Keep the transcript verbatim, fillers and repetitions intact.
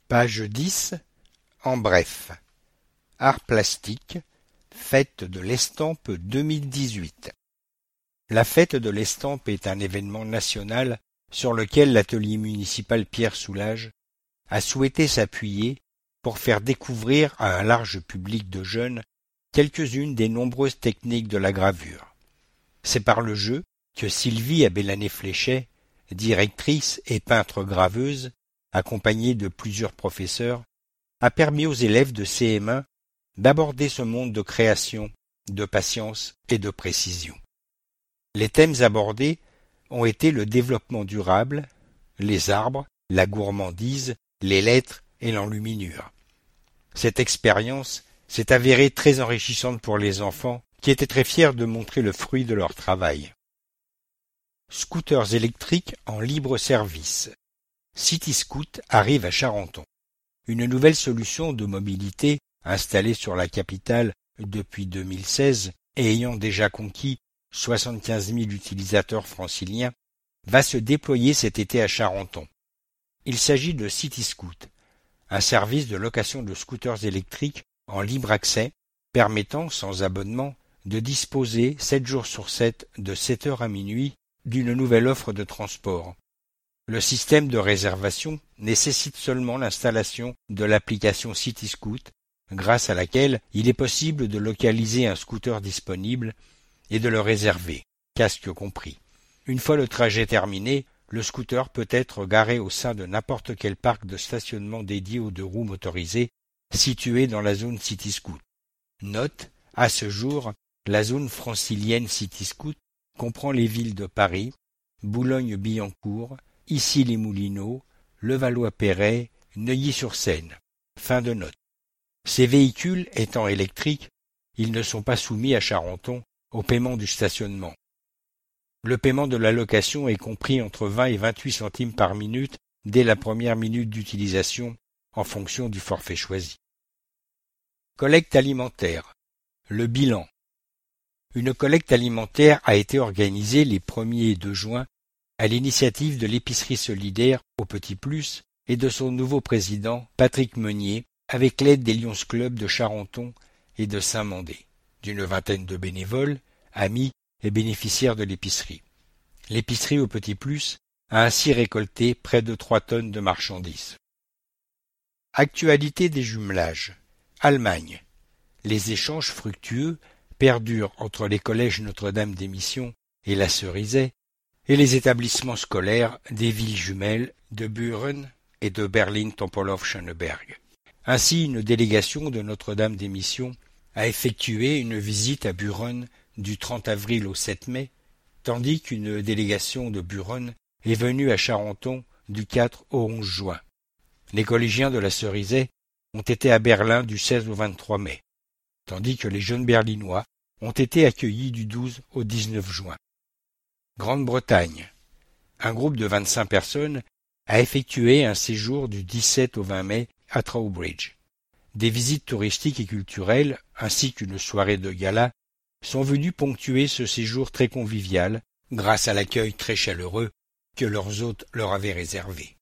Page dix. En bref. Art plastique. Fête de l'estampe deux mille dix-huit. La fête de l'estampe est un événement national sur lequel l'atelier municipal Pierre Soulages a souhaité s'appuyer pour faire découvrir à un large public de jeunes quelques-unes des nombreuses techniques de la gravure. C'est par le jeu que Sylvie Abélané-Fléchet, directrice et peintre graveuse, accompagnée de plusieurs professeurs, a permis aux élèves de C M un d'aborder ce monde de création, de patience et de précision. Les thèmes abordés ont été le développement durable, les arbres, la gourmandise, les lettres et l'enluminure. Cette expérience s'est avérée très enrichissante pour les enfants qui étaient très fiers de montrer le fruit de leur travail. Scooters électriques en libre service. CityScoot arrive à Charenton. Une nouvelle solution de mobilité installée sur la capitale depuis deux mille seize et ayant déjà conquis soixante-quinze mille utilisateurs franciliens va se déployer cet été à Charenton. Il s'agit de CityScoot, un service de location de scooters électriques en libre accès permettant, sans abonnement, de disposer sept jours sur sept de sept heures à minuit d'une nouvelle offre de transport. Le système de réservation nécessite seulement l'installation de l'application CityScoot, grâce à laquelle il est possible de localiser un scooter disponible et de le réserver, casque compris. Une fois le trajet terminé, le scooter peut être garé au sein de n'importe quel parc de stationnement dédié aux deux roues motorisées situé dans la zone CityScoot. Note, à ce jour, la zone francilienne CityScoot comprend les villes de Paris, Boulogne-Billancourt, Issy-les-Moulineaux, Levallois-Perret, Neuilly-sur-Seine. Fin de note. Ces véhicules étant électriques, ils ne sont pas soumis à Charenton au paiement du stationnement. Le paiement de la location est compris entre vingt et vingt-huit centimes par minute dès la première minute d'utilisation en fonction du forfait choisi. Collecte alimentaire. Le bilan. Une collecte alimentaire a été organisée les premier et deux juin à l'initiative de l'épicerie solidaire au Petit Plus et de son nouveau président Patrick Meunier avec l'aide des Lions Club de Charenton et de Saint-Mandé, d'une vingtaine de bénévoles, amis et bénéficiaires de l'épicerie. L'épicerie au Petit Plus a ainsi récolté près de trois tonnes de marchandises. Actualité des jumelages. Allemagne. Les échanges fructueux perdurent entre les collèges Notre-Dame des Missions et la Cerizay et les établissements scolaires des villes jumelles de Büren et de Berlin-Tempelhof-Schöneberg. Ainsi, une délégation de Notre-Dame des Missions a effectué une visite à Büren du trente avril au sept mai, tandis qu'une délégation de Büren est venue à Charenton du quatre au onze juin. Les collégiens de la Cerizay ont été à Berlin du seize au vingt-trois mai, tandis que les jeunes berlinois ont été accueillis du douze au dix-neuf juin. Grande-Bretagne. Un groupe de vingt-cinq personnes a effectué un séjour du dix-sept au vingt mai à Trowbridge. Des visites touristiques et culturelles, ainsi qu'une soirée de gala, sont venues ponctuer ce séjour très convivial, grâce à l'accueil très chaleureux que leurs hôtes leur avaient réservé.